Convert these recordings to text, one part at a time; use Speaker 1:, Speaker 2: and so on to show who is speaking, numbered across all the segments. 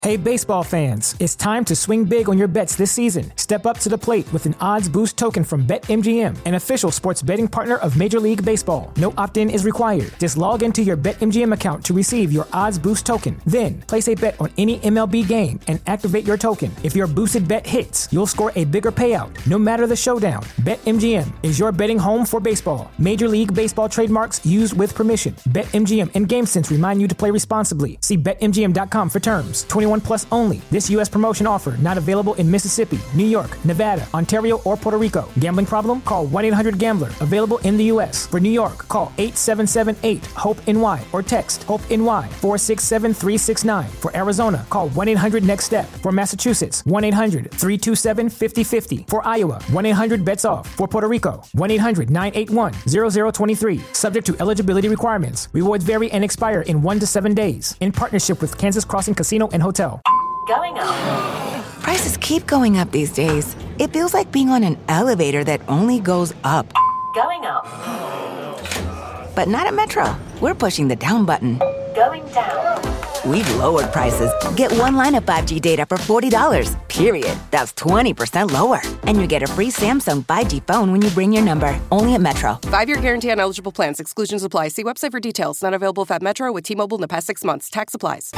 Speaker 1: Hey baseball fans, it's time to swing big on your bets this season. Step up to the plate with an odds boost token from BetMGM, an official sports betting partner of Major League Baseball. No opt-in is required. Just log into your BetMGM account to receive your odds boost token. Then, place a bet on any MLB game and activate your token. If your boosted bet hits, you'll score a bigger payout, no matter the showdown. BetMGM is your betting home for baseball. Major League Baseball trademarks used with permission. BetMGM and GameSense remind you to play responsibly. See BetMGM.com for terms. 21 plus only. This U.S. promotion offer not available in Mississippi, New York, Nevada, Ontario, or Puerto Rico. Gambling problem? Call 1-800-GAMBLER. Available in the U.S. For New York, call 877-8-HOPE-NY or text HOPE-NY 467-369. For Arizona, call 1-800-NEXT-STEP. For Massachusetts, 1-800-327-5050. For Iowa, 1-800-BETS-OFF. For Puerto Rico, 1-800-981-0023. Subject to eligibility requirements. Rewards vary and expire in 1 to 7 days. In partnership with Kansas Crossing Casino and Hotel.
Speaker 2: Going up.
Speaker 3: Prices keep going up these days. It feels like being on an elevator that only goes up.
Speaker 2: Going up.
Speaker 3: But not at Metro. We're pushing the down button.
Speaker 2: Going down.
Speaker 3: We've lowered prices. Get one line of 5G data for $40, period. That's 20% lower. And you get a free Samsung 5G phone when you bring your number. Only at Metro.
Speaker 4: 5-year guarantee on eligible plans. Exclusions apply. See website for details. Not available if at Metro with T-Mobile in the past 6 months. Tax applies.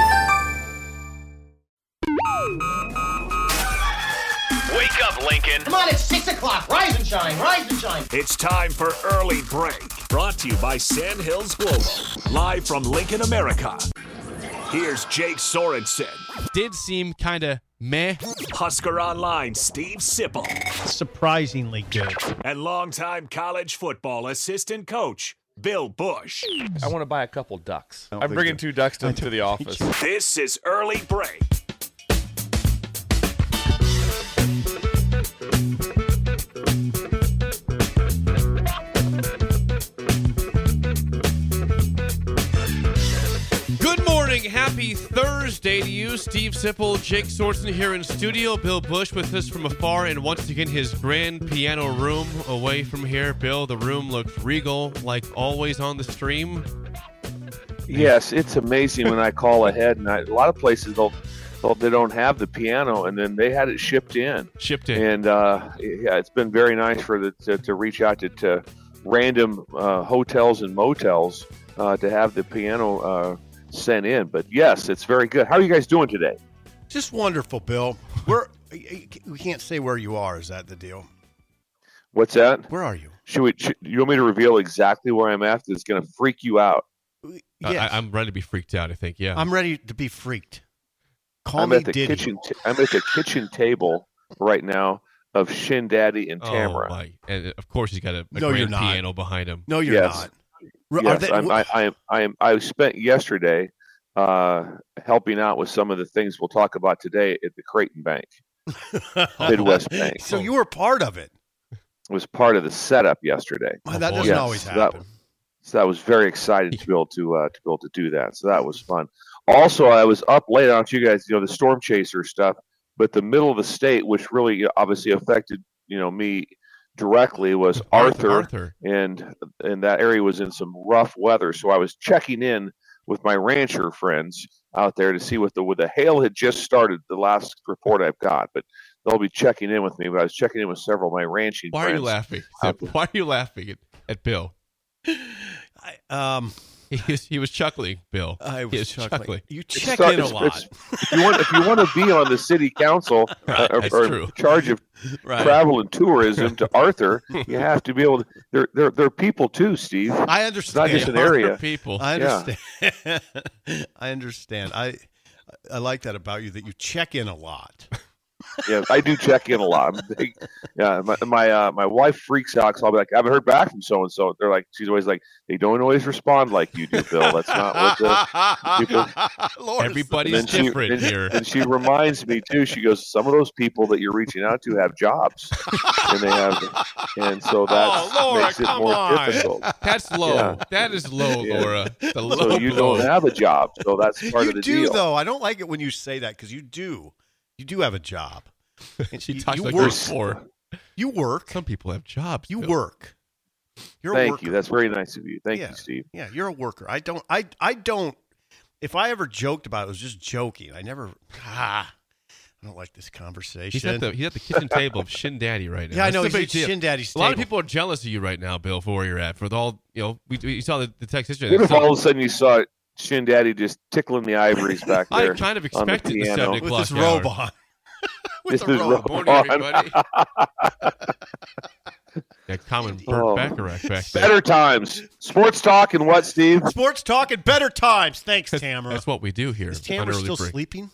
Speaker 5: Wake up, Lincoln.
Speaker 6: Come on, it's 6 o'clock. Rise and shine, rise and shine.
Speaker 5: It's time for Early Break. Brought to you by Sandhills Global. Live from Lincoln, America. Here's Jake Sorensen.
Speaker 7: Did seem kind of meh.
Speaker 5: Husker Online, Steve Sipple.
Speaker 8: Surprisingly good.
Speaker 5: And longtime college football assistant coach, Bill Bush.
Speaker 9: I want to buy a couple ducks. I'm bringing 2 ducks to the office.
Speaker 5: This is Early Break.
Speaker 7: Good morning. Happy Thursday to you. Steve Sipple, Jake Sorensen here in studio. Bill Bush with us from afar and once again his grand piano room away from here. Bill, the room looks regal like always on the stream.
Speaker 10: Yes, it's amazing when I call ahead, and a lot of places they don't have the piano, and then they had it shipped in. And yeah, it's been very nice for to reach out to random hotels and motels to have the piano sent in. But yes, it's very good. How are you guys doing today?
Speaker 8: Just wonderful, Bill. We can't say where you are. Is that the deal?
Speaker 10: What's that?
Speaker 8: Where are you?
Speaker 10: You want me to reveal exactly where I'm at? It's going to freak you out.
Speaker 8: Yes.
Speaker 7: I'm ready to be freaked out, I think, yeah.
Speaker 8: I'm ready to be freaked.
Speaker 10: I'm at the kitchen table right now of Shin Daddy and Tamara.
Speaker 7: Oh, my. And of course he's got a grand piano behind him.
Speaker 8: No, you're not.
Speaker 10: Yes, I spent yesterday helping out with some of the things we'll talk about today at the Creighton Bank, Midwest Bank.
Speaker 8: So you were part of it.
Speaker 10: It was part of the setup yesterday.
Speaker 8: Well, that doesn't always happen.
Speaker 10: So I was very excited to be able to do that. So that was fun. Also, I was up late. I don't know if you guys, the storm chaser stuff, but the middle of the state, which really obviously affected, me directly, was Arthur. And that area was in some rough weather. So I was checking in with my rancher friends out there to see what the hail had just started, the last report I've got, but they'll be checking in with me. But I was checking in with several of my ranching friends.
Speaker 7: Why are you laughing? Why are you laughing at Bill? He was chuckling, Bill.
Speaker 8: I was chuckling. You check
Speaker 10: in
Speaker 8: a lot.
Speaker 10: If you want to be on the city council or in charge of travel and tourism to Arthur, you have to be able to. They're people too, Steve.
Speaker 8: I understand.
Speaker 10: It's not just an area.
Speaker 7: People.
Speaker 8: I understand. Yeah. I understand. I like that about you, that you check in a lot.
Speaker 10: Yeah, I do check in a lot. My wife freaks out because I'll be like, I haven't heard back from so and so. They're like, she's always like, they don't always respond like you do, Bill. That's not what the people.
Speaker 7: Everybody's different here.
Speaker 10: And she reminds me too. She goes, some of those people that you're reaching out to have jobs, and so that makes it more difficult.
Speaker 7: That's low. Yeah. That is low, Laura.
Speaker 10: So you don't have a job. So that's part of the deal.
Speaker 8: You do, though. I don't like it when you say that, because you do. You do have a job.
Speaker 7: And she talks like
Speaker 8: work.
Speaker 7: Before.
Speaker 8: You work.
Speaker 7: Some people have jobs.
Speaker 8: You work. You're a
Speaker 10: Thank
Speaker 8: worker.
Speaker 10: you. That's very nice of you. Thank you, Steve.
Speaker 8: Yeah, you're a worker. I don't. if I ever joked about it, it was just joking. I never. I don't like this conversation.
Speaker 7: He's at the kitchen table of Shin Daddy right now.
Speaker 8: Yeah, I know.
Speaker 7: That's the
Speaker 8: He's
Speaker 7: big
Speaker 8: at
Speaker 7: deal.
Speaker 8: Shin Daddy's
Speaker 7: A lot of
Speaker 8: table.
Speaker 7: people are jealous of you right now, Bill, for where you're at. For all, we saw the text history.
Speaker 10: What if all of a sudden you saw Shin Daddy just tickling the ivories back
Speaker 7: I
Speaker 10: there?
Speaker 7: kind of
Speaker 10: on the
Speaker 7: expected the
Speaker 10: piano.
Speaker 7: 7
Speaker 8: with
Speaker 7: o'clock
Speaker 8: his
Speaker 7: hour.
Speaker 8: robe on.
Speaker 10: This is robe
Speaker 7: Morning,
Speaker 10: on.
Speaker 7: everybody. That common Burt Bacharach back there.
Speaker 10: Better times. Sports talk and what, Steve?
Speaker 8: Sports talk and better times. Thanks, Tamara.
Speaker 7: That's what we do here.
Speaker 8: Is
Speaker 7: on
Speaker 8: Tamara
Speaker 7: Early
Speaker 8: still
Speaker 7: Break.
Speaker 8: sleeping?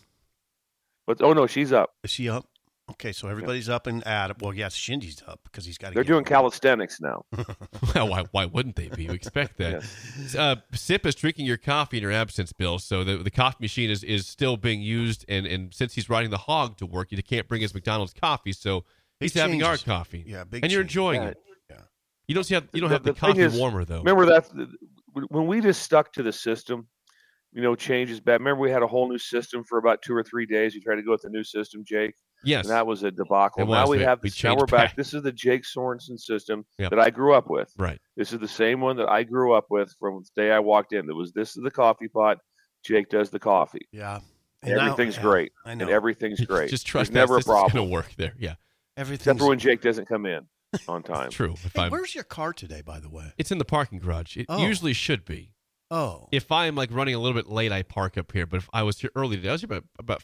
Speaker 10: But, oh, no, she's up.
Speaker 8: Is she up? Okay, so everybody's up and at. Well, yes, Shindy's up because he's got to.
Speaker 10: They're doing calisthenics now.
Speaker 7: Well, why wouldn't they be? We expect that. Sip is drinking your coffee in your absence, Bill. So the coffee machine is still being used, and since he's riding the hog to work, you can't bring his McDonald's coffee, so he's having our coffee.
Speaker 8: Yeah, big
Speaker 7: and you're
Speaker 8: changes.
Speaker 7: enjoying it.
Speaker 8: Yeah.
Speaker 7: You don't have the
Speaker 10: thing
Speaker 7: coffee
Speaker 10: is,
Speaker 7: warmer though.
Speaker 10: Remember that when we just stuck to the system, change is bad. Remember we had a whole new system for about 2 or 3 days. You tried to go with the new system, Jake.
Speaker 7: Yes,
Speaker 10: and that was a debacle.
Speaker 7: It was.
Speaker 10: Now we have
Speaker 7: we
Speaker 10: this. Now
Speaker 7: changed
Speaker 10: we're back.
Speaker 7: back.
Speaker 10: This is the Jake Sorensen system
Speaker 7: Yep.
Speaker 10: that I grew up with.
Speaker 7: Right.
Speaker 10: This is the same one that I grew up with from the day I walked in. This is the coffee pot. Jake does the coffee.
Speaker 8: Yeah.
Speaker 10: And everything's great.
Speaker 8: I know.
Speaker 10: And everything's great.
Speaker 7: Just trust
Speaker 10: There's never
Speaker 7: that
Speaker 10: a problem.
Speaker 7: It's going to work there. Yeah,
Speaker 8: Everything's
Speaker 10: Except for when Jake doesn't come in on time.
Speaker 7: true. If
Speaker 8: Hey,
Speaker 7: I'm,
Speaker 8: where's your car today, by the way?
Speaker 7: it's in the parking garage. It
Speaker 8: Oh.
Speaker 7: usually should be.
Speaker 8: Oh.
Speaker 7: If I'm like running a little bit late, I park up here. But if I was here early today, I was here about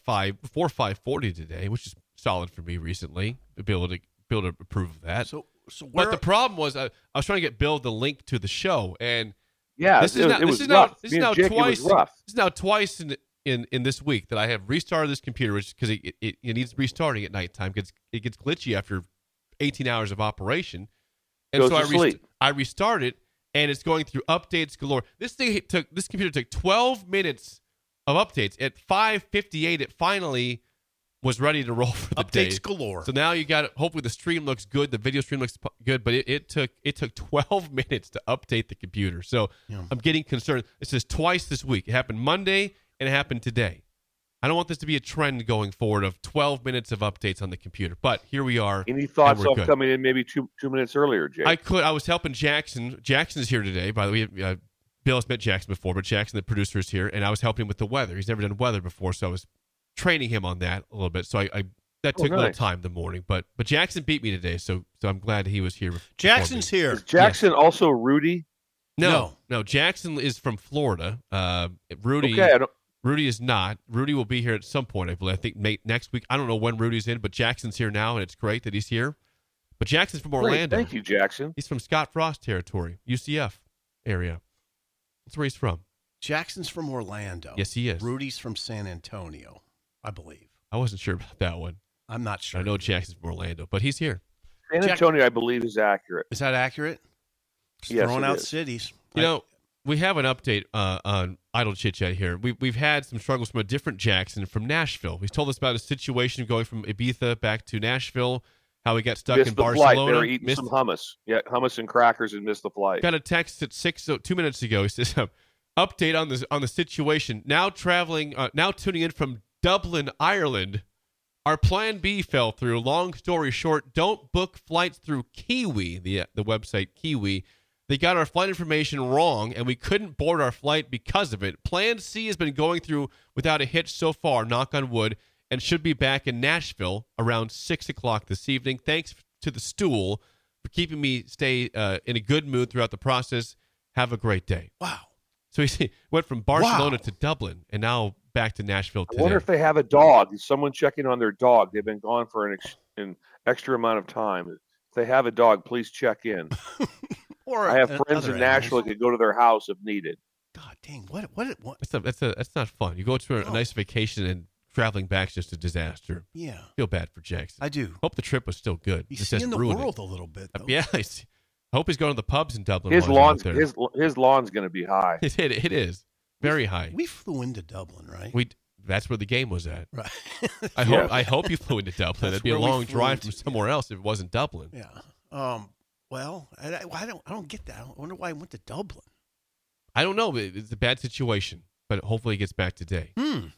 Speaker 7: 5:40 today, which is solid for me recently to be able to approve of that.
Speaker 8: So where?
Speaker 7: But the problem was I was trying to get Bill the link to the show, and
Speaker 10: Yeah,
Speaker 7: this is
Speaker 10: it
Speaker 7: now
Speaker 10: was
Speaker 7: this is
Speaker 10: rough.
Speaker 7: now this
Speaker 10: Me
Speaker 7: is
Speaker 10: and
Speaker 7: now
Speaker 10: Jake,
Speaker 7: twice.
Speaker 10: It was rough.
Speaker 7: This is now twice in this week that I have restarted this computer, because it needs restarting at nighttime because it gets glitchy after 18 hours of operation, and
Speaker 10: Goes
Speaker 7: so
Speaker 10: to sleep.
Speaker 7: I restart it, and it's going through updates galore. This computer took 12 minutes of updates. At 5:58, it finally was ready to roll for the day.
Speaker 8: Updates galore.
Speaker 7: So now you got it. Hopefully the stream looks good. The video stream looks good, but it took 12 minutes to update the computer. So I'm getting concerned. This is twice this week. It happened Monday and it happened today. I don't want this to be a trend going forward of 12 minutes of updates on the computer. But here we are.
Speaker 10: Any thoughts
Speaker 7: and we're
Speaker 10: of
Speaker 7: good.
Speaker 10: coming in maybe two minutes earlier, Jake?
Speaker 7: I was helping Jackson. Jackson's here today. By the way, Bill has met Jackson before, but Jackson, the producer, is here, and I was helping him with the weather. He's never done weather before, so I was training him on that a little bit. So that took a little time in the morning. But Jackson beat me today, so I'm glad he was here.
Speaker 8: Jackson's here.
Speaker 10: Is Jackson also Rudy?
Speaker 7: No. Jackson is from Florida. Rudy.
Speaker 10: Okay, I don't.
Speaker 7: Rudy is not. Rudy will be here at some point, I believe. I think next week. I don't know when Rudy's in, but Jackson's here now, and it's great that he's here. But Jackson's from Orlando.
Speaker 10: Thank you, Jackson.
Speaker 7: He's from Scott Frost territory, UCF area. That's where he's from.
Speaker 8: Jackson's from Orlando.
Speaker 7: Yes, he is.
Speaker 8: Rudy's from San Antonio, I believe.
Speaker 7: I wasn't sure about that one.
Speaker 8: I'm not sure.
Speaker 7: I know Jackson's from Orlando, but he's here.
Speaker 10: San Antonio, I believe, is accurate.
Speaker 8: Is that accurate? Just
Speaker 10: Yes,
Speaker 8: throwing
Speaker 10: it
Speaker 8: out
Speaker 10: is.
Speaker 8: cities.
Speaker 7: You know, we have an update on Idle Chit Chat here. We've had some struggles from a different Jackson from Nashville. He's told us about a situation going from Ibiza back to Nashville, how he got stuck
Speaker 10: Missed
Speaker 7: in
Speaker 10: the
Speaker 7: Barcelona.
Speaker 10: flight. They were eating some hummus. Yeah, hummus and crackers and missed the flight.
Speaker 7: Got a text at 2 minutes ago. He says, update on the situation. Now tuning in from Dublin, Ireland. Our plan B fell through. Long story short, don't book flights through Kiwi, the website Kiwi. They got our flight information wrong, and we couldn't board our flight because of it. Plan C has been going through without a hitch so far, knock on wood, and should be back in Nashville around 6 o'clock this evening. Thanks to the stool for keeping me stay in a good mood throughout the process. Have a great day.
Speaker 8: Wow.
Speaker 7: So he went from Barcelona to Dublin, and now back to Nashville today.
Speaker 10: I wonder if they have a dog. Is someone checking on their dog? They've been gone for an extra amount of time. If they have a dog, please check in.
Speaker 8: Or
Speaker 10: I have friends
Speaker 8: other
Speaker 10: in Nashville that could go to their house if needed.
Speaker 8: God dang! What?
Speaker 7: That's not fun. You go to a nice vacation and traveling back is just a disaster.
Speaker 8: Yeah.
Speaker 7: Feel bad for Jackson.
Speaker 8: I do.
Speaker 7: Hope the trip was still good.
Speaker 8: He's
Speaker 7: Just hasn't
Speaker 8: seeing the
Speaker 7: ruined
Speaker 8: world
Speaker 7: it.
Speaker 8: a little bit, though.
Speaker 7: Yeah. I hope he's going to the pubs in Dublin.
Speaker 10: His
Speaker 7: while he's
Speaker 10: lawn's
Speaker 7: out there.
Speaker 10: his lawn's going to be high.
Speaker 7: It is very high.
Speaker 8: We flew into Dublin, right?
Speaker 7: That's where the game was at.
Speaker 8: Right.
Speaker 7: I hope you flew into Dublin.
Speaker 8: That's
Speaker 7: That'd be a
Speaker 8: where we
Speaker 7: long
Speaker 8: flew
Speaker 7: drive
Speaker 8: into,
Speaker 7: from somewhere else if it wasn't Dublin.
Speaker 8: Yeah. Well, I don't get that. I wonder why I went to Dublin.
Speaker 7: I don't know. It's a bad situation, but hopefully he gets back today.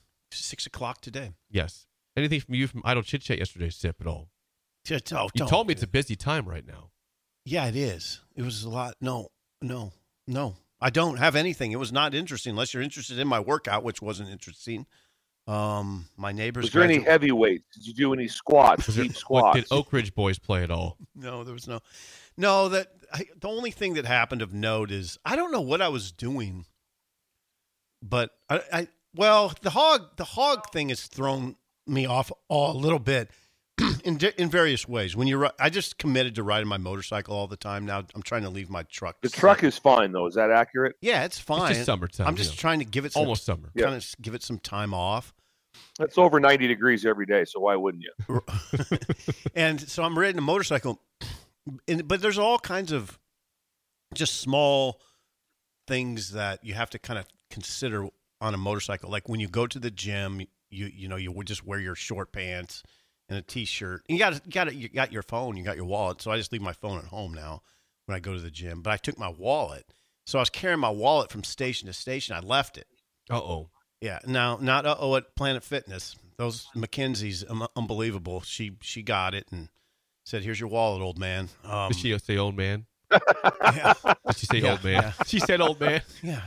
Speaker 8: 6 o'clock today.
Speaker 7: Yes. Anything from you from Idle Chit Chat yesterday, Sip, at all? You
Speaker 8: Don't.
Speaker 7: told me it's a busy time right now.
Speaker 8: Yeah, it is. It was a lot. No. I don't have anything. It was not interesting unless you're interested in my workout, which wasn't interesting. My neighbors.
Speaker 10: Was there any heavyweights? Did you do any squats? Deep squats?
Speaker 7: Did Oak Ridge boys play at all?
Speaker 8: No, there was no. No, the only thing that happened of note is I don't know what I was doing, but well, the hog thing has thrown me off a little bit in various ways. When I just committed to riding my motorcycle all the time. Now I'm trying to leave my truck.
Speaker 10: The truck is fine though. Is that accurate?
Speaker 8: Yeah, it's fine.
Speaker 7: It's just summertime.
Speaker 8: I'm just trying to give it
Speaker 7: almost summer.
Speaker 8: Kind of give it some time off.
Speaker 10: It's over 90 degrees every day, so why wouldn't you?
Speaker 8: And so I'm riding a motorcycle, but there's all kinds of just small things that you have to kind of consider on a motorcycle. Like when you go to the gym, you would just wear your short pants and a t-shirt. And you got your phone, you got your wallet. So I just leave my phone at home now when I go to the gym. But I took my wallet, so I was carrying my wallet from station to station. I left it.
Speaker 7: Uh-oh.
Speaker 8: Yeah, now not at Planet Fitness. Those Mackenzie's unbelievable. She got it and said, "Here's your wallet, old man."
Speaker 7: Did she say old man?
Speaker 8: Yeah.
Speaker 7: Did she say old man?
Speaker 8: Yeah.
Speaker 7: She said old man.
Speaker 8: Yeah.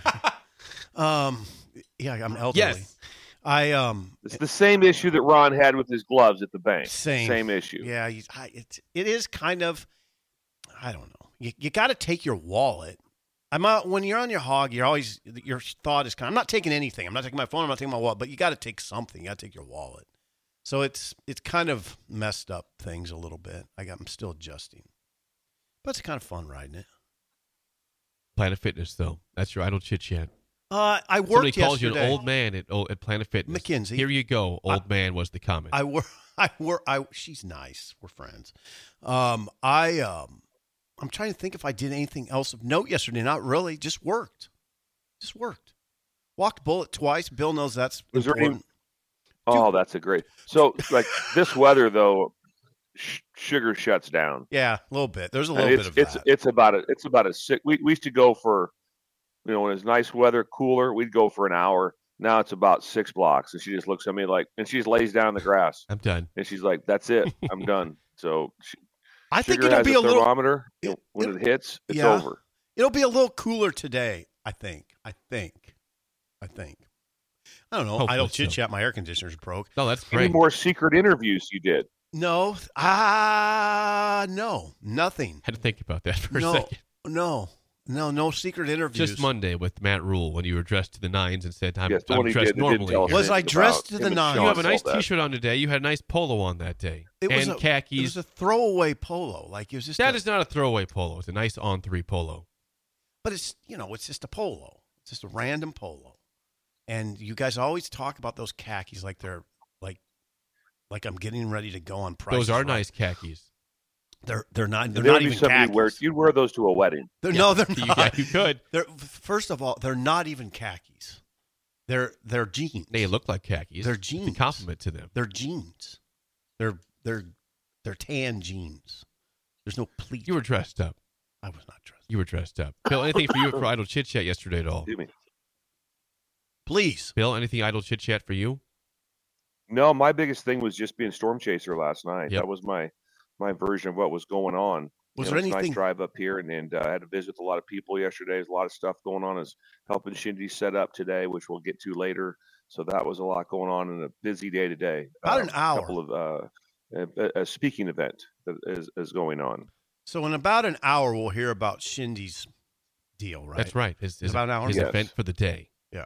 Speaker 8: Yeah, I'm elderly.
Speaker 7: Yes.
Speaker 10: It's the same issue that Ron had with his gloves at the bank. Same issue.
Speaker 8: Yeah, it is kind of. I don't know. You got to take your wallet. When you're on your hog, your thought is I'm not taking anything. I'm not taking my phone. I'm not taking my wallet. But you got to take something. You got to take your wallet. So it's kind of messed up things a little bit. I'm still adjusting, but it's kind of fun riding it.
Speaker 7: Planet Fitness, though. That's your idle chit chat.
Speaker 8: I worked
Speaker 7: Somebody calls
Speaker 8: yesterday.
Speaker 7: you an old man at Planet Fitness.
Speaker 8: Mackenzie.
Speaker 7: Here you go. Old man was the comment.
Speaker 8: She's nice. We're friends. I'm trying to think if I did anything else of note yesterday. Not really. Just worked. Walked Bullet twice. Bill knows that's important.
Speaker 10: That's a great. So, like this weather, though, sugar shuts down.
Speaker 8: Yeah, a little bit. There's a little bit of that.
Speaker 10: It's about a sick. We used to go for, when it's nice weather, cooler, we'd go for an hour. Now it's about 6 blocks. And she just looks at me and she just lays down in the grass.
Speaker 7: I'm done.
Speaker 10: And she's like, "That's it. I'm done." So
Speaker 8: I think
Speaker 10: it'll
Speaker 8: be a little
Speaker 10: thermometer. When it hits, it's over.
Speaker 8: It'll be a little cooler today. I think. I don't know. I don't chit chat. My air conditioner's broke.
Speaker 7: No, that's great.
Speaker 10: Any more secret interviews you did?
Speaker 8: No. No. Nothing.
Speaker 7: Had to think about that for a second.
Speaker 8: No secret interviews.
Speaker 7: Just Monday with Matt Rule when you were dressed to the nines and said, I'm
Speaker 10: I'm
Speaker 7: dressed normally.
Speaker 8: Was I dressed to the nines?
Speaker 7: You have a nice T-shirt on today. You had a nice polo on that day. Khakis.
Speaker 8: It was a throwaway polo. It was just
Speaker 7: that is not a throwaway polo. It's a nice on-3 polo.
Speaker 8: But it's just a polo. It's just a random polo. And you guys always talk about those khakis like they're like I'm getting ready to go on Price
Speaker 7: Those are
Speaker 8: Right.
Speaker 7: nice khakis.
Speaker 8: They're not even khakis.
Speaker 10: You'd wear those to a wedding.
Speaker 8: No, they're not.
Speaker 7: You could.
Speaker 8: First of all, they're not even khakis. They're jeans.
Speaker 7: They look like khakis.
Speaker 8: They're jeans.
Speaker 7: It's a compliment to them.
Speaker 8: They're jeans. They're tan jeans. There's no pleat.
Speaker 7: You were dressed up.
Speaker 8: I was not dressed.
Speaker 7: You were dressed up. Bill, anything for you for Idle Chit Chat yesterday at all?
Speaker 10: Excuse me.
Speaker 8: Please.
Speaker 7: Bill, anything Idle Chit Chat for you?
Speaker 10: No, my biggest thing was just being Storm Chaser last night.
Speaker 7: Yep.
Speaker 10: That was my version of what was going on.
Speaker 8: Was there anything?
Speaker 10: Nice drive up here, and I had to visit a lot of people yesterday. There's a lot of stuff going on. Is helping Shindy set up today, which we'll get to later. So that was a lot going on and a busy day today.
Speaker 8: About an hour.
Speaker 10: A couple of a speaking event that is going on.
Speaker 8: So in about an hour, we'll hear about Shindy's deal, right?
Speaker 7: That's right. His
Speaker 8: about an hour.
Speaker 7: His event for the day.
Speaker 8: Yeah.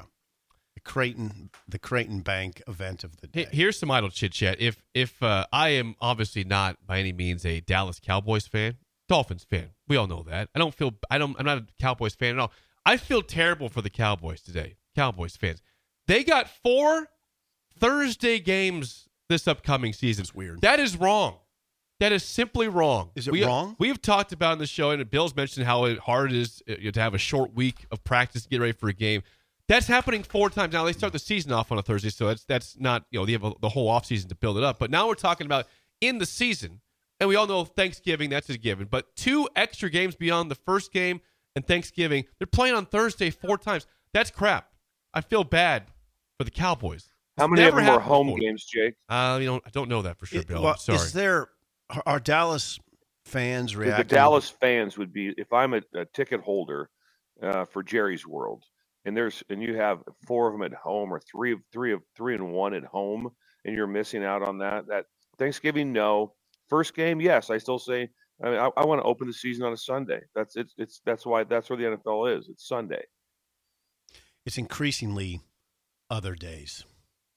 Speaker 8: The Creighton Bank event of the day.
Speaker 7: Here's some Idle Chit Chat. If I am obviously not by any means a Dallas Cowboys fan, Dolphins fan. We all know that. I'm not a Cowboys fan at all. I feel terrible for the Cowboys today. Cowboys fans. They got 4 Thursday games this upcoming season.
Speaker 8: It's weird.
Speaker 7: That is wrong. That is simply wrong.
Speaker 8: Is it wrong?
Speaker 7: We've talked about in the show, and Bill's mentioned how hard it is to have a short week of practice to get ready for a game. That's happening 4 times now. They start the season off on a Thursday, so that's not, they have the whole offseason to build it up. But now we're talking about in the season, and we all know Thanksgiving, that's a given. But 2 extra games beyond the first game and Thanksgiving, they're playing on Thursday 4 times. That's crap. I feel bad for the Cowboys.
Speaker 10: How many of them are home games, Jake?
Speaker 7: I don't know that for sure, Bill. I'm sorry.
Speaker 8: Are Dallas fans reacting?
Speaker 10: The Dallas fans would be, if I'm a ticket holder, for Jerry's World, and you have 4 of them at home, or three and 1 at home, and you're missing out on that. That Thanksgiving, no. First game, yes. I still say, I mean, I want to open the season on a Sunday. That's where the NFL is. It's Sunday.
Speaker 8: It's increasingly other days.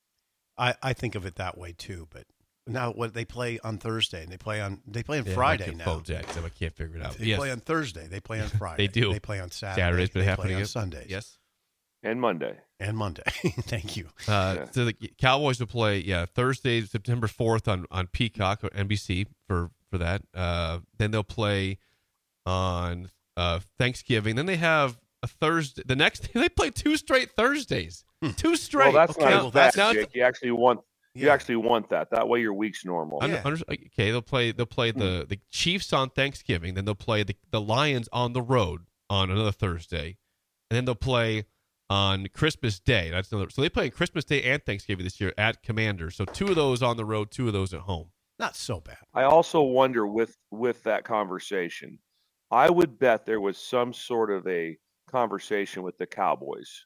Speaker 8: I think of it that way too, but now what they play on Thursday and they play on Friday now.
Speaker 7: I can't figure it out.
Speaker 8: They play on Thursday. They play on Friday.
Speaker 7: They do.
Speaker 8: They play on Saturday.
Speaker 7: Saturdays, but
Speaker 8: they
Speaker 7: happening
Speaker 8: play on Sundays.
Speaker 7: Yes.
Speaker 10: And Monday.
Speaker 8: Thank you.
Speaker 7: So the Cowboys will play Thursday, September 4th on Peacock or NBC for that. Then they'll play on Thanksgiving. Then they have a Thursday. The next day they play 2 straight Thursdays. 2 straight.
Speaker 10: Well, that's not bad, Jake. You actually want that. That way your week's normal.
Speaker 7: Okay, they'll play the Chiefs on Thanksgiving. Then they'll play the Lions on the road on another Thursday, and then they'll play on Christmas Day. That's another. So they play Christmas Day and Thanksgiving this year at Commander. So 2 of those on the road, 2 of those at home.
Speaker 8: Not so bad.
Speaker 10: I also wonder with that conversation, I would bet there was some sort of a conversation with the Cowboys.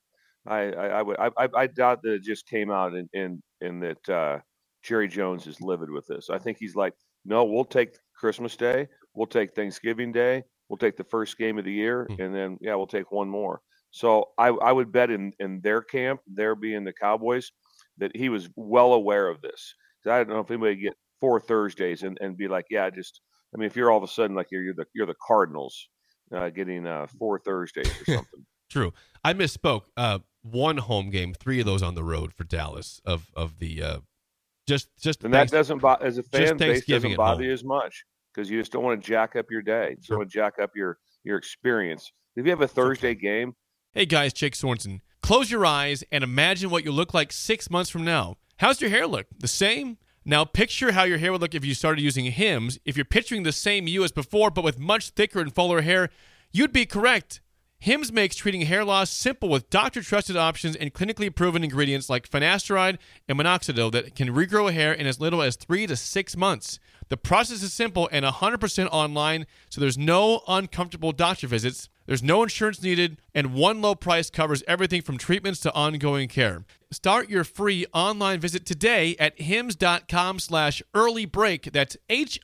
Speaker 10: I doubt that it just came out in that Jerry Jones is livid with this. I think he's like, no, we'll take Christmas Day, we'll take Thanksgiving Day, we'll take the first game of the year, and then we'll take one more. So I would bet in their camp, there being the Cowboys, that he was well aware of this. I don't know if anybody get 4 Thursdays and be like, if you're all of a sudden like you're the Cardinals getting 4 Thursdays or something.
Speaker 7: True. I misspoke. 1 home game, 3 of those on the road for Dallas of the just.
Speaker 10: And that doesn't as a fan base doesn't bother you
Speaker 7: home.
Speaker 10: as much because you just don't want to jack up your day. You just want to jack up your experience. If you have a Thursday game.
Speaker 7: Hey guys, Jake Sorensen. Close your eyes and imagine what you look like 6 months from now. How's your hair look? The same? Now picture how your hair would look if you started using Hims. If you're picturing the same you as before, but with much thicker and fuller hair, you'd be correct. Hims makes treating hair loss simple with doctor-trusted options and clinically proven ingredients like finasteride and minoxidil that can regrow hair in as little as 3 to 6 months. The process is simple and 100% online, so there's no uncomfortable doctor visits, there's no insurance needed, and one low price covers everything from treatments to ongoing care. Start your free online visit today at hims.com/earlybreak. That's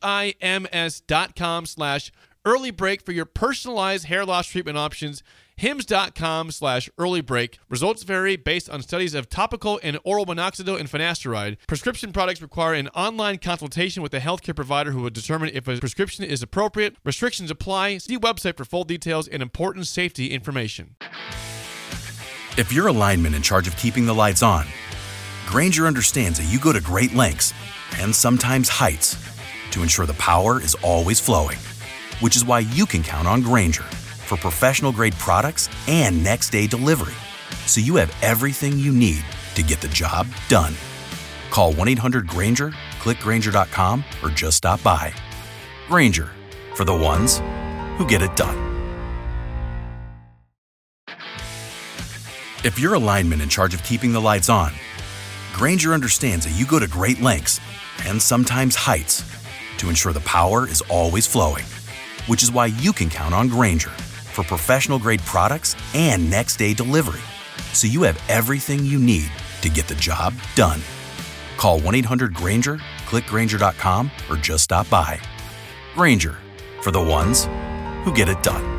Speaker 7: HIMS.com/earlybreak for your personalized hair loss treatment options. Hims.com/earlybreak. Results vary based on studies of topical and oral minoxidil and finasteride. Prescription products require an online consultation with a healthcare provider who will determine if a prescription is appropriate. Restrictions apply. See website for full details and important safety information.
Speaker 11: If you're a lineman in charge of keeping the lights on, Grainger understands that you go to great lengths and sometimes heights to ensure the power is always flowing, which is why you can count on Grainger for professional-grade products and next-day delivery, so you have everything you need to get the job done. Call 1-800-GRAINGER, click Grainger.com, or just stop by. Grainger, for the ones who get it done. If you're a lineman in charge of keeping the lights on, Grainger understands that you go to great lengths and sometimes heights to ensure the power is always flowing, which is why you can count on Grainger for professional-grade products and next-day delivery, so you have everything you need to get the job done. Call 1-800-GRAINGER, click Grainger.com, or just stop by. Grainger, for the ones who get it done.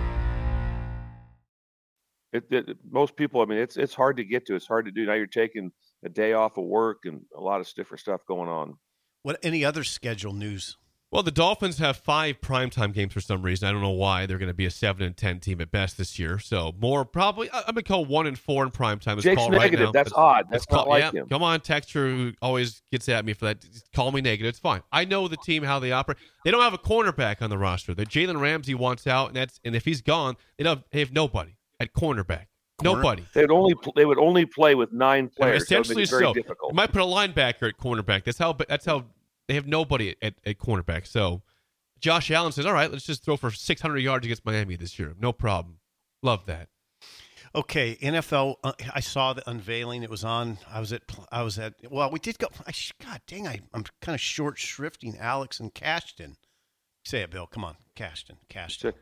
Speaker 10: Most people, it's hard to get to. It's hard to do. Now you're taking a day off of work and a lot of different stuff going on.
Speaker 8: What any other schedule news?
Speaker 7: Well, the Dolphins have 5 primetime games for some reason. I don't know why. They're going to be a 7-10 team at best this year. So more probably, I'm going to call 1-4 in primetime.
Speaker 10: Jake's negative. Right, that's odd. That's not like him.
Speaker 7: Come on, texture who always gets at me for that. Just call me negative. It's fine. I know the team, how they operate. They don't have a cornerback on the roster. That Jalen Ramsey wants out, and if he's gone, they have nobody at cornerback. Nobody.
Speaker 10: They would only play with 9 players.
Speaker 7: Essentially,
Speaker 10: so. Very difficult.
Speaker 7: You might put a linebacker at cornerback. That's how they have nobody at cornerback. So Josh Allen says, all right, let's just throw for 600 yards against Miami this year. No problem. Love that.
Speaker 8: Okay, NFL. I saw the unveiling. It was on. I was at. Well, we did go. God dang! I'm kind of short shrifting Alex and Cashton Say it, Bill. Come on, Cashton.
Speaker 10: Cashton!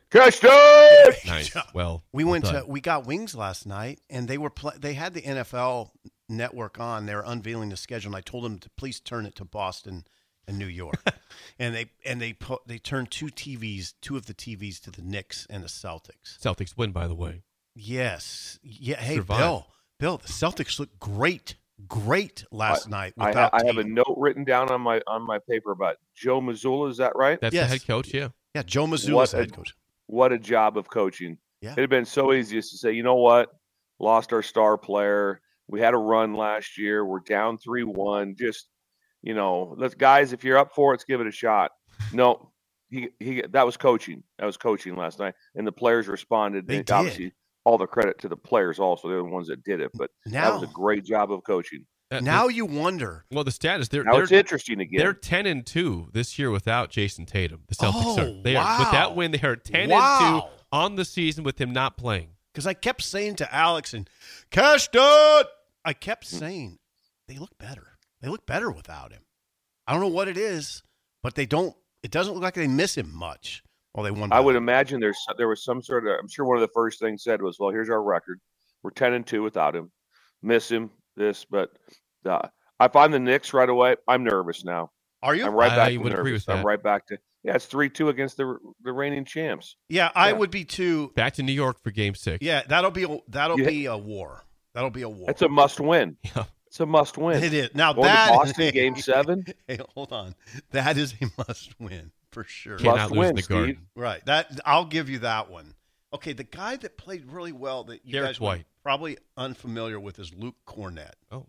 Speaker 7: Nice. Well,
Speaker 8: we
Speaker 7: well
Speaker 8: went
Speaker 7: done.
Speaker 8: to we got wings last night, and they were they had the NFL Network on. They were unveiling the schedule, and I told them to please turn it to Boston and New York, and they turned two of the TVs to the Knicks and the Celtics.
Speaker 7: Celtics win, by the way.
Speaker 8: Yes. Yeah. Hey,
Speaker 7: Survive.
Speaker 8: Bill, the Celtics looked great last night.
Speaker 10: I have a note written down on my paper about Joe Mazzulla. Is that right?
Speaker 7: That's the head coach, yeah.
Speaker 8: Yeah, Joe Mazzulla's head coach.
Speaker 10: What a job of coaching.
Speaker 8: Yeah.
Speaker 10: It had been so easy just to say, you know what? Lost our star player. We had a run last year. We're down 3-1. Just, let's guys, if you're up for it, let's give it a shot. No, that was coaching. That was coaching last night. And the players responded.
Speaker 8: They did.
Speaker 10: Obviously, all the credit to the players also. They're the ones that did it. But that was a great job of coaching.
Speaker 8: Now you wonder.
Speaker 7: Well, the status
Speaker 10: it's interesting again.
Speaker 7: They're 10-2 this year without Jason Tatum. The Celtics are. They
Speaker 8: wow.
Speaker 7: are with that win. They are 10-2 on the season with him not playing.
Speaker 8: Because I kept saying to Alex and Cashton, I kept saying they look better. They look better without him. I don't know what it is, but they don't. It doesn't look like they miss him much. Well, they won.
Speaker 10: I would imagine there was some sort of. I'm sure one of the first things said was, "Well, here's our record. We're 10-2 without him. Miss him. This, but I find the Knicks right away. I'm nervous now.
Speaker 8: Are you?
Speaker 10: I'm right back.
Speaker 7: I would agree with that.
Speaker 10: I'm right back to it's 3-2 against the reigning champs.
Speaker 8: Yeah, I would be too.
Speaker 7: Back to New York for Game 6.
Speaker 8: Yeah, that'll be a war. That'll be a war.
Speaker 10: It's a must win.
Speaker 7: Yeah.
Speaker 10: It's a must win.
Speaker 8: It is. Now
Speaker 10: going
Speaker 8: that
Speaker 10: to Boston Game 7.
Speaker 8: Hey, hold on. That is a must win for sure.
Speaker 7: Cannot
Speaker 10: Must
Speaker 7: lose
Speaker 10: win,
Speaker 7: the
Speaker 10: Steve.
Speaker 7: Garden.
Speaker 8: Right. I'll give you that one. Okay, the guy that played really well that you
Speaker 7: Derek
Speaker 8: guys were
Speaker 7: White.
Speaker 8: probably unfamiliar with is Luke Cornett.
Speaker 7: Oh.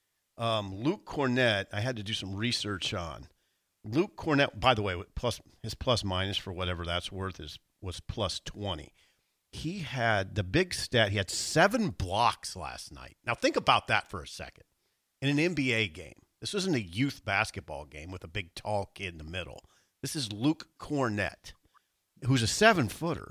Speaker 8: Luke Cornett, I had to do some research on. Luke Cornett, by the way, his plus minus for whatever that's worth was plus 20. He had the big stat. He had 7 blocks last night. Now think about that for a second. In an NBA game, this wasn't a youth basketball game with a big tall kid in the middle. This is Luke Cornett, who's a 7-footer.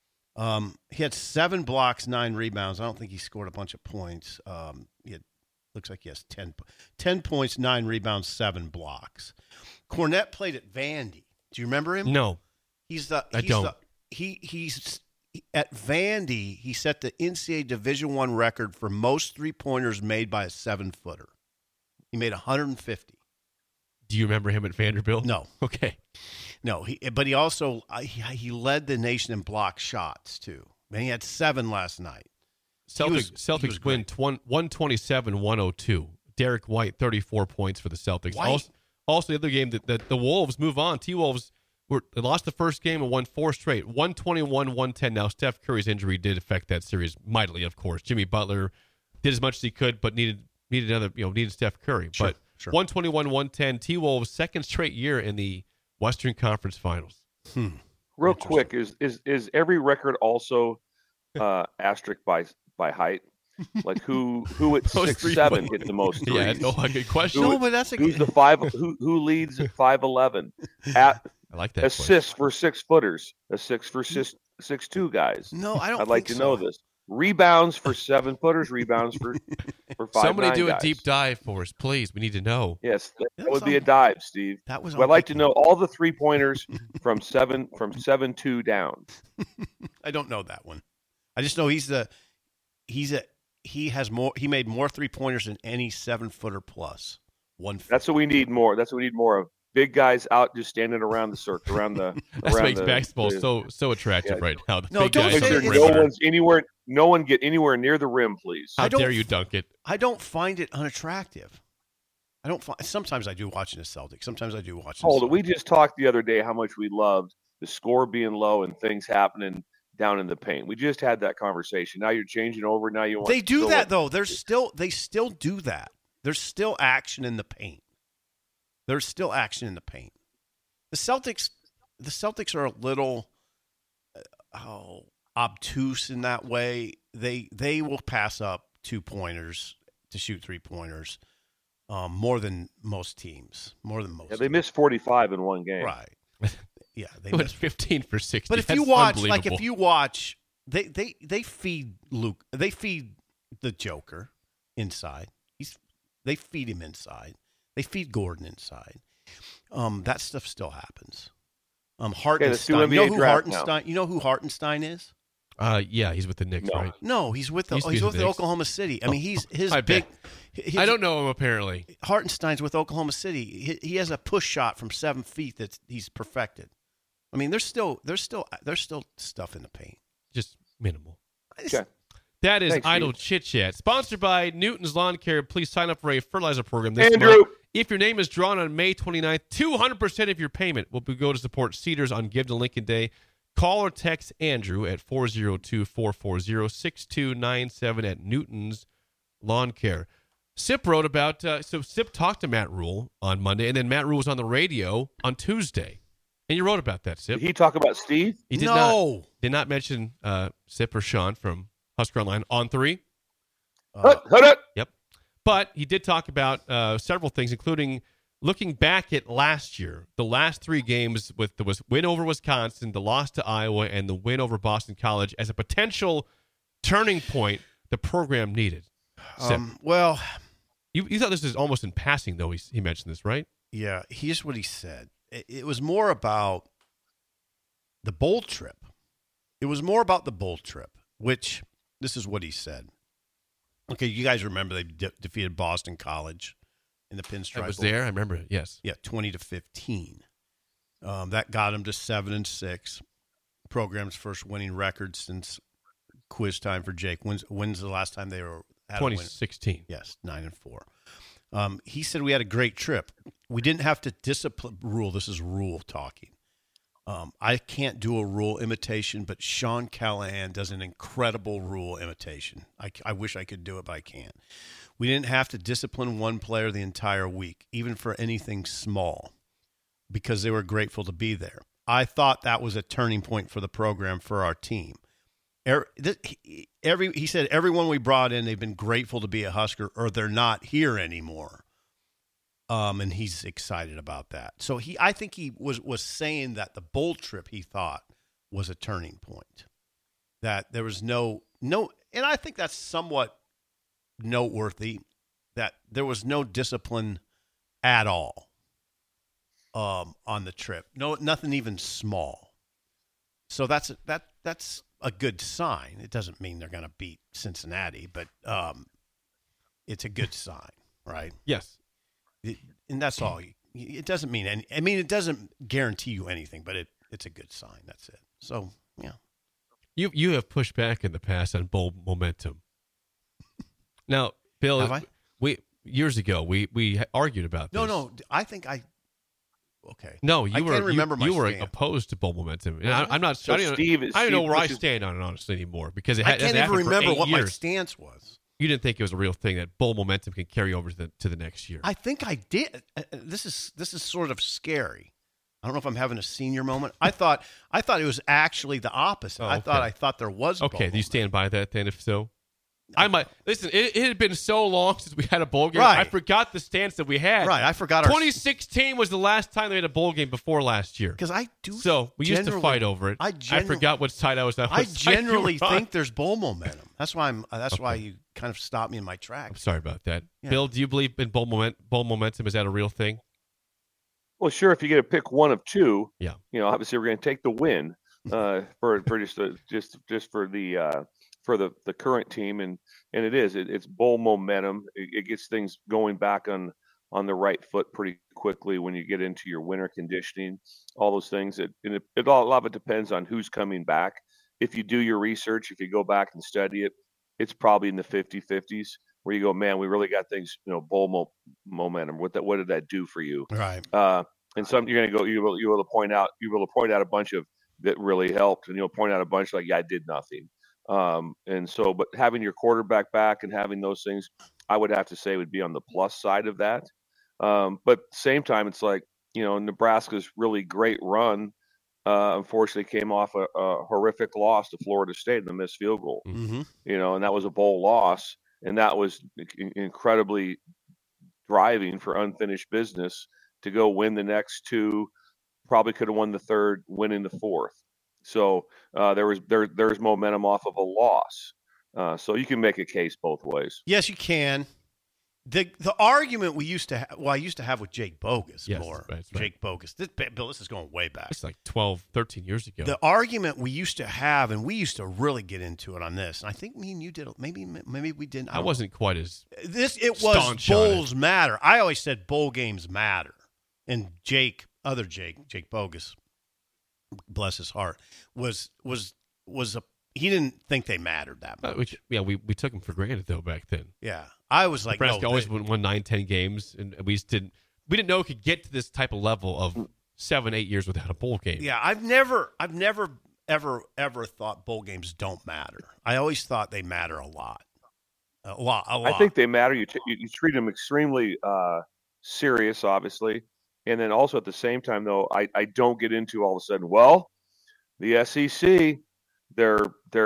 Speaker 8: He had 7 blocks, 9 rebounds. I don't think he scored a bunch of points. Looks like he has 10 points, 9 rebounds, 7 blocks. Cornett played at Vandy. Do you remember him?
Speaker 7: No.
Speaker 8: He's
Speaker 7: I don't.
Speaker 8: He's at Vandy. He set the NCAA Division I record for most 3-pointers made by a 7-footer. He made 150.
Speaker 7: Do you remember him at Vanderbilt?
Speaker 8: No.
Speaker 7: Okay.
Speaker 8: No, but he also he led the nation in block shots too. And he had 7 last night.
Speaker 7: Celtics win 127-102. Derek White, 34 points for the Celtics. Also, the other game that the Wolves move on. T-Wolves they lost the first game and won 4 straight. 121-110. Now, Steph Curry's injury did affect that series mightily, of course. Jimmy Butler did as much as he could, but needed Steph Curry.
Speaker 8: Sure,
Speaker 7: but
Speaker 8: sure.
Speaker 7: 121-110. T-Wolves' second straight year in the Western Conference Finals.
Speaker 10: Real quick, is every record also asterisk by height? Like who at 6'7" hit the most threes?
Speaker 7: Yeah, good question.
Speaker 8: No, but that's
Speaker 10: who's the 5? Who leads at 5'11"?
Speaker 7: I like that.
Speaker 10: Assists for 6-footers, assists for 6'2" guys.
Speaker 8: No, I don't.
Speaker 10: I'd like to know this. Rebounds for 7-footers, rebounds for 5'9"
Speaker 7: Somebody do
Speaker 10: guys.
Speaker 7: a deep dive for us, please. We need to know.
Speaker 10: Yes, that would be a dive, Steve.
Speaker 8: That was.
Speaker 10: I'd like to know all the 3-pointers from 7-2 down.
Speaker 8: I don't know that one. I just know he made more 3-pointers than any 7-footer plus. 150.
Speaker 10: That's what we need more. That's what we need more of. Big guys out just standing around the circle,
Speaker 7: That's what makes basketball so attractive right now. The
Speaker 8: No,
Speaker 7: big
Speaker 8: don't
Speaker 7: guys
Speaker 8: say
Speaker 7: are
Speaker 8: it.
Speaker 7: perimeter.
Speaker 10: No one get anywhere near the rim, please.
Speaker 7: How dare you dunk it?
Speaker 8: I don't find it unattractive. Sometimes I do watching the Celtics. Sometimes I do watching.
Speaker 10: Hold it. We just talked the other day how much we loved the score being low and things happening down in the paint. We just had that conversation. Now you're changing over. Now you want.
Speaker 8: They do that though. They still do that. There's still action in the paint. There's still action in the paint. The Celtics are a little obtuse in that way. They will pass up 2-pointers to shoot 3-pointers more than most teams.
Speaker 10: Yeah, they missed 45 in one game.
Speaker 8: Right. Yeah, they
Speaker 7: went
Speaker 8: missed
Speaker 7: 15 for 60.
Speaker 8: But if you watch, they feed Luke. They feed the Joker inside. They feed him inside. They feed Gordon inside. That stuff still happens. Hartenstein. You know who Hartenstein is?
Speaker 7: Yeah, he's with the Knicks, right?
Speaker 8: No, he's with the Oklahoma City. I mean, he's his big.
Speaker 7: I don't know him apparently.
Speaker 8: Hartenstein's with Oklahoma City. He has a push shot from 7 feet that he's perfected. I mean, there's still stuff in the paint.
Speaker 7: Just minimal.
Speaker 10: Okay.
Speaker 7: That is
Speaker 10: Thanks,
Speaker 7: Idle
Speaker 10: Steve.
Speaker 7: Chit Chat, sponsored by Newton's Lawn Care. Please sign up for a fertilizer program this
Speaker 10: Andrew.
Speaker 7: month. If your name is drawn on May 29th, 200% of your payment will go to support Cedars on Give to Lincoln Day. Call or text Andrew at 402-440-6297 at Newton's Lawn Care. Sip wrote about, so Sip talked to Matt Rule on Monday, and then Matt Rule was on the radio on Tuesday. And you wrote about that, Sip.
Speaker 10: Did he talk about Steve?
Speaker 7: He did not mention Sip or Sean from Husker Online on 3. Yep. But he did talk about several things, including looking back at last year, the last 3 games with the win over Wisconsin, the loss to Iowa, and the win over Boston College as a potential turning point the program needed.
Speaker 8: Well,
Speaker 7: you thought this was almost in passing, though. He mentioned this, right?
Speaker 8: Yeah. Here's what he said. It was more about the bowl trip. It was more about the bowl trip, which this is what he said. Okay, you guys remember they defeated Boston College in the Pinstripe
Speaker 7: I was
Speaker 8: Bowl.
Speaker 7: there. I remember it. Yes.
Speaker 8: Yeah, 20-15. That got him to 7-6. Program's first winning record since quiz time for Jake. When's the last time they were?
Speaker 7: 2016.
Speaker 8: Yes, 9-4. He said we had a great trip. We didn't have to discipline Rule. This is Rule talking. I can't do a Rule imitation, but Sean Callahan does an incredible Rule imitation. I wish I could do it, but I can't. We didn't have to discipline one player the entire week, even for anything small, because they were grateful to be there. I thought that was a turning point for the program, for our team. He said everyone we brought in, they've been grateful to be a Husker, or they're not here anymore. And he's excited about that. So I think he was saying that the bowl trip, he thought, was a turning point. That there was no, and I think that's somewhat noteworthy, that there was no discipline at all on the trip. No, nothing even small. So that's a good sign. It doesn't mean they're going to beat Cincinnati, but it's a good sign, right?
Speaker 7: Yes.
Speaker 8: And that's all. It doesn't mean any. I mean, it doesn't guarantee you anything, but it's a good sign. That's it. So, yeah.
Speaker 7: You have pushed back in the past on bowl momentum. Now, Bill,
Speaker 8: have I?
Speaker 7: Years ago we argued about this.
Speaker 8: No. I think okay.
Speaker 7: No,
Speaker 8: I can't remember
Speaker 7: you were
Speaker 8: stand.
Speaker 7: opposed to bowl momentum. And I'm not.
Speaker 10: So
Speaker 7: I don't know where I stand on it honestly anymore, because
Speaker 8: I can't even remember what my
Speaker 7: years.
Speaker 8: stance was.
Speaker 7: You didn't think it was a real thing, that bowl momentum can carry over to the next year.
Speaker 8: I think I did. This is sort of scary. I don't know if I'm having a senior moment. I thought it was actually the opposite.
Speaker 7: Oh, okay.
Speaker 8: I thought there was.
Speaker 7: Okay, do you stand by that then? If so, I might listen. It had been so long since we had a bowl game.
Speaker 8: Right.
Speaker 7: I forgot the stance that we had.
Speaker 8: Right, I forgot.
Speaker 7: 2016 was the last time they had a bowl game before last year.
Speaker 8: Because I do.
Speaker 7: So we used to fight over it. I forgot what side I was on.
Speaker 8: I generally think there's bowl momentum. That's why why you kind of stopped me in my tracks.
Speaker 7: I'm sorry about that.
Speaker 8: Yeah.
Speaker 7: Bill, do you believe in bowl momentum? Is that a real thing?
Speaker 10: Well, sure. If you get to pick one of two,
Speaker 7: yeah.
Speaker 10: Obviously we're going to take the win for just for the current team, and it's bowl momentum. It gets things going back on the right foot pretty quickly when you get into your winter conditioning, all those things. A lot of it depends on who's coming back. If you do your research, if you go back and study it, it's probably in the 50-50s where you go, man, we really got things, bowl momentum. What did that do for you?
Speaker 8: Right.
Speaker 10: And some you're going to go, you will point out a bunch of that really helped, and you'll point out a bunch like, yeah, I did nothing. But having your quarterback back and having those things, I would have to say would be on the plus side of that. But at the same time, it's like, Nebraska's really great run, unfortunately came off a horrific loss to Florida State in the missed field goal,
Speaker 8: Mm-hmm.
Speaker 10: And that was a bowl loss, and that was incredibly driving for unfinished business to go win the next two, probably could have won the third, winning the fourth. So there's momentum off of a loss. So you can make a case both ways.
Speaker 8: Yes, you can. The argument we used to I used to have with Jake Bogus more.
Speaker 7: That's right.
Speaker 8: Jake Bogus. Bill, this is going way back.
Speaker 7: It's like 12, 13 years ago.
Speaker 8: The argument we used to have, and we used to really get into it on this, and I think me and you did. Maybe we didn't.
Speaker 7: I wasn't quite as
Speaker 8: It was bowls matter. I always said bowl games matter. And Jake Bogus, bless his heart, was he didn't think they mattered that much.
Speaker 7: We took them for granted though back then.
Speaker 8: Yeah, I was like,
Speaker 7: Nebraska always won 9-10 games, and we didn't know it could get to this type of level of 7-8 years without a bowl game.
Speaker 8: Yeah, I've never ever thought bowl games don't matter. I always thought they matter a lot.
Speaker 10: I think they matter. You treat them extremely serious, obviously, and then also at the same time, though, I don't get into all of a sudden. Well, the SEC, they're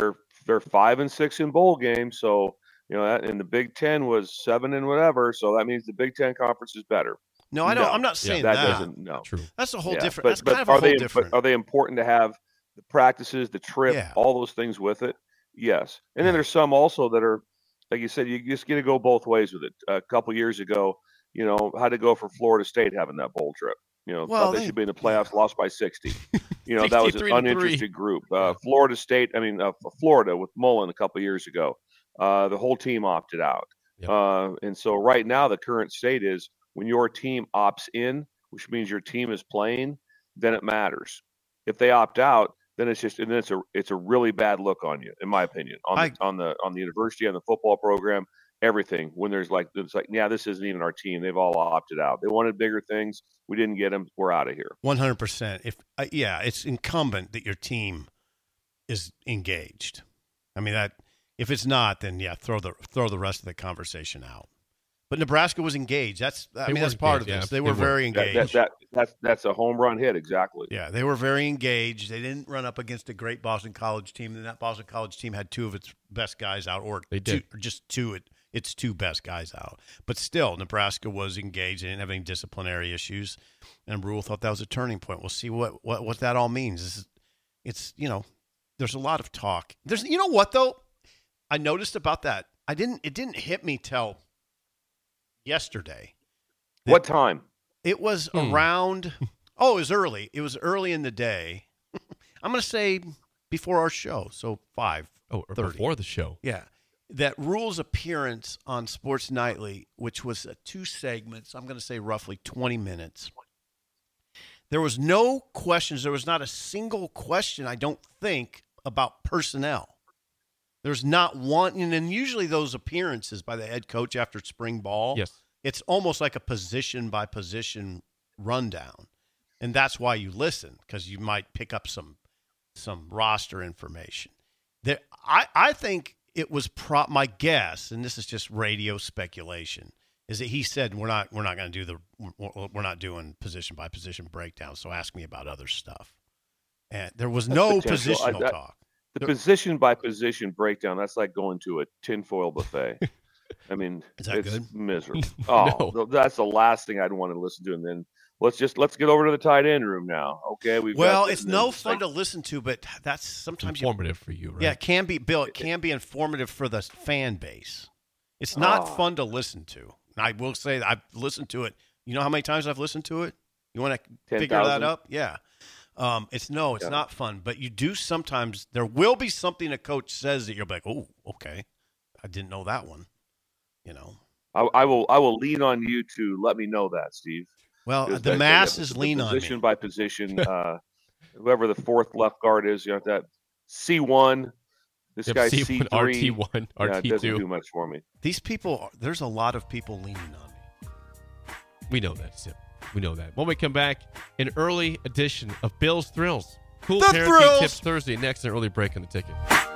Speaker 10: 5 and 6 in bowl games, so that, and the Big Ten was 7 and whatever, so that means the Big Ten conference is better.
Speaker 8: No, I don't. I'm not saying that.
Speaker 10: Doesn't
Speaker 7: True.
Speaker 8: That's a whole different.
Speaker 10: But,
Speaker 8: that's kind of a whole different.
Speaker 10: But are they important to have the practices, the trip, all those things with it? Yes. And then there's some also that are, like you said, you just get to go both ways with it. A couple years ago, had to go for Florida State having that bowl trip. Thought they should be in the playoffs, lost by 60. That was an uninterested group. Florida State, Florida with Mullen a couple years ago. The whole team opted out. Yep. And so right now the current state is when your team opts in, which means your team is playing, then it matters. If they opt out, then it's a really bad look on you, in my opinion, on the university, on the football program, everything. When this isn't even our team. They've all opted out. They wanted bigger things. We didn't get them. We're out of here.
Speaker 8: 100%. It's incumbent that your team is engaged. If it's not, then throw the rest of the conversation out. But Nebraska was engaged. That's part of this. They were very engaged.
Speaker 10: That's a home run hit, exactly.
Speaker 8: Yeah, they were very engaged. They didn't run up against a great Boston College team. And that Boston College team had 2 of its best guys out, or
Speaker 7: they did.
Speaker 8: Just 2. Its 2 best guys out. But still, Nebraska was engaged. They didn't have any disciplinary issues. And Rule thought that was a turning point. We'll see what that all means. There's a lot of talk. You know what, though? I noticed about that. It didn't hit me till yesterday.
Speaker 10: What time?
Speaker 8: It was around. It was early. It was early in the day. I'm going to say before our show, so 5:30.
Speaker 7: Oh, before the show.
Speaker 8: Yeah, that Rule's appearance on Sports Nightly, which was 2 segments. I'm going to say roughly 20 minutes. There was no questions. There was not a single question, I don't think, about personnel. There's not one, and then usually those appearances by the head coach after spring ball, it's almost like a position-by-position rundown. And that's why you listen, because you might pick up some roster information. I think it was my guess, and this is just radio speculation, is that he said we're not going to we're not doing position-by-position breakdown, so ask me about other stuff. And there was no positional talk.
Speaker 10: The position-by-position breakdown, that's like going to a tinfoil buffet.
Speaker 8: Is that
Speaker 10: it's
Speaker 8: good?
Speaker 10: Miserable. No. That's the last thing I'd want to listen to. And then let's get over to the tight end room now. Okay.
Speaker 8: It's no fun to listen to, but that's sometimes
Speaker 7: informative for you, right?
Speaker 8: Yeah, it can be, Bill. It can be informative for the fan base. It's not fun to listen to. I will say that I've listened to it. You know how many times I've listened to it? You want to
Speaker 10: 10,
Speaker 8: figure
Speaker 10: 000?
Speaker 8: that up? Yeah. It's not fun, but you do sometimes. There will be something a coach says that you're like, oh, okay, I didn't know that one.
Speaker 10: I will lean on you to let me know that, Steve.
Speaker 8: Well, the masses lean on me.
Speaker 10: Position by position, whoever the 4th left guard is, that C1. This guy's C3.
Speaker 7: RT1, RT2.
Speaker 10: Doesn't do much for me.
Speaker 8: These people, there's a lot of people leaning on me.
Speaker 7: We know that, Sip. We know that. When we come back, an early edition of Bill's Thrills. Cool parenting tips Thursday. Next, an early break on the ticket.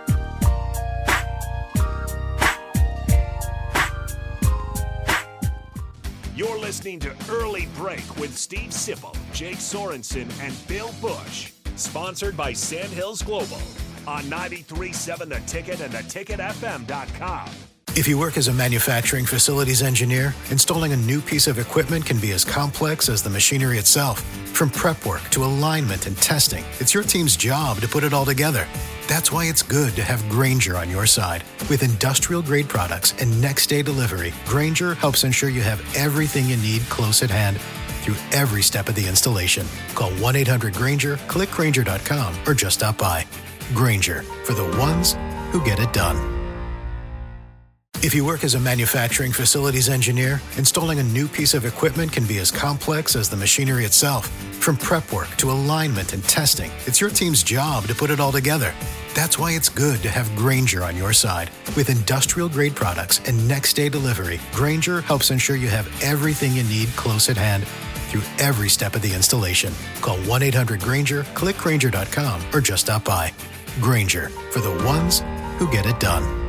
Speaker 5: You're listening to Early Break with Steve Sipple, Jake Sorensen, and Bill Bush. Sponsored by Sandhills Global on 93.7 The Ticket and theticketfm.com.
Speaker 12: If you work as a manufacturing facilities engineer, installing a new piece of equipment can be as complex as the machinery itself. From prep work to alignment and testing, it's your team's job to put it all together. That's why it's good to have Grainger on your side. With industrial-grade products and next-day delivery, Grainger helps ensure you have everything you need close at hand through every step of the installation. Call 1-800-GRAINGER, click Grainger.com, or just stop by. Grainger, for the ones who get it done. If you work as a manufacturing facilities engineer, installing a new piece of equipment can be as complex as the machinery itself. From prep work to alignment and testing, it's your team's job to put it all together. That's why it's good to have Grainger on your side. With industrial-grade products and next-day delivery, Grainger helps ensure you have everything you need close at hand through every step of the installation. Call 1-800-GRAINGER, click Grainger.com, or just stop by. Grainger, for the ones who get it done.